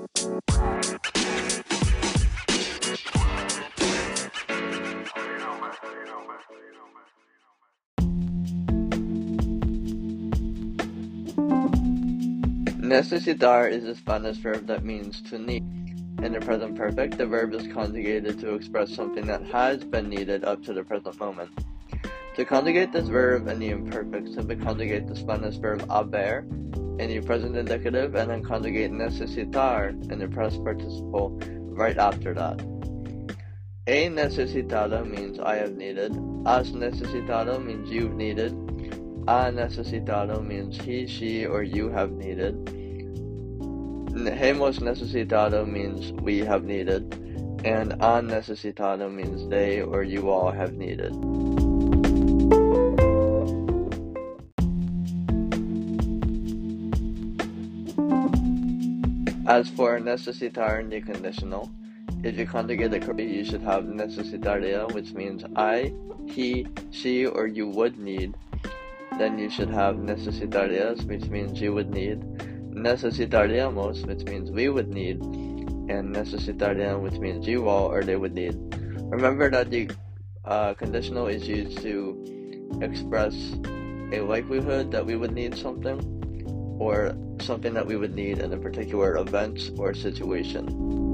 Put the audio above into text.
Necesitar is a Spanish verb that means to need. In the present perfect, the verb is conjugated to express something that has been needed up to the present moment. To conjugate this verb in the imperfect, simply conjugate the Spanish verb haber in the present indicative and then conjugate necesitar in the past participle right after that. He necesitado means I have needed. Has necesitado means you've needed. Ha necesitado means he, she, or you have needed. Hemos necesitado means we have needed. And han necesitado means they or you all have needed. As for necesitar in the conditional, if you conjugate it correctly, you should have necesitaría, which means I, he, she, or you would need. Then you should have necesitarías, which means you would need. Necesitaríamos, which means we would need. And necesitarían, which means you all or they would need. Remember that the conditional is used to express a likelihood that we would need something, or something that we would need in a particular event or situation.